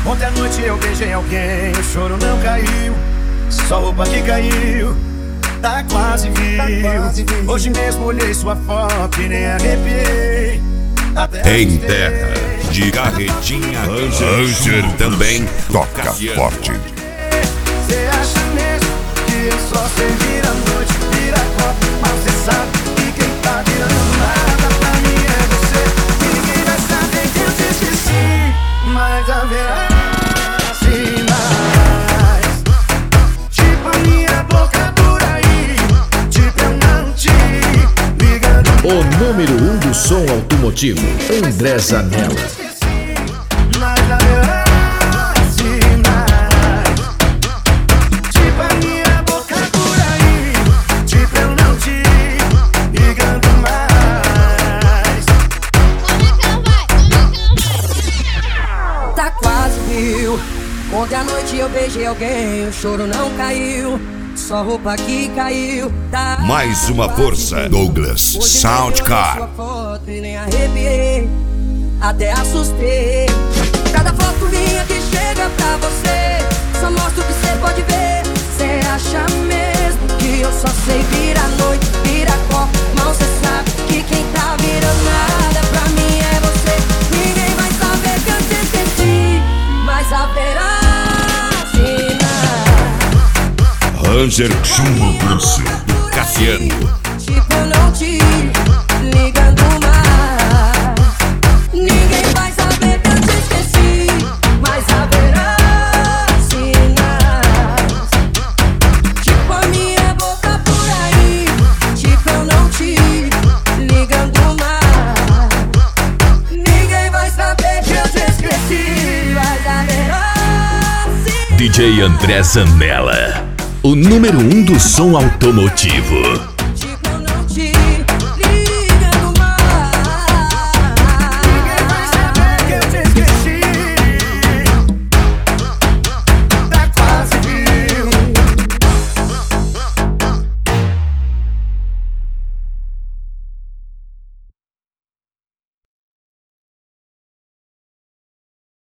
Ontem à noite eu beijei alguém, o choro não caiu, só roupa que caiu, tá quase viu. Hoje mesmo olhei sua foto e nem arrepiei. Em terra de carretinha, Ranger também toca forte. Cê acha mesmo que eu só sei virar noite, virar copo, mas cê sabe que quem tá virando nada pra mim é você. E ninguém vai saber que eu te esqueci, mas haverá sinais, tipo a minha boca por aí, tipo eu não te ligando. O número 1 do som automotivo, André Zanella. Mas haverá sinais, tipo a minha boca por aí, tipo eu não te ligando mais. Tá quase viu. Ontem à noite eu beijei alguém, o choro não caiu, só roupa que caiu. Tá Mais uma força, Douglas Hoje Soundcar. sua foto e nem arrepiei, até assustei. Cada foto minha que chega pra você, só mostra o que cê pode ver. Cê acha mesmo que eu só sei virar noite, virar copo, mal cê sabe que quem tá virando nada pra mim é você. Ninguém vai saber que eu te esqueci, mas haverá sinais. Ranger Chumbo Grosso do Cassiano. Tipo eu não te ligando mais. Ninguém vai saber que eu te esqueci, mas haverá sinais. Tipo a minha boca por aí, tipo eu não te ligando mais. Ninguém vai saber que eu te esqueci, mas haverá sinais. DJ André Zanella, o número 1 do som automotivo.